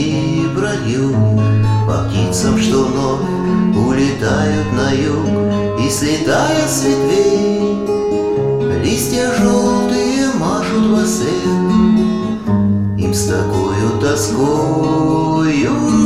стихи пролью по птицам, что вновь улетают на юг. И слетая с ветвей, листья желтые машут во след. Им с такою тоскою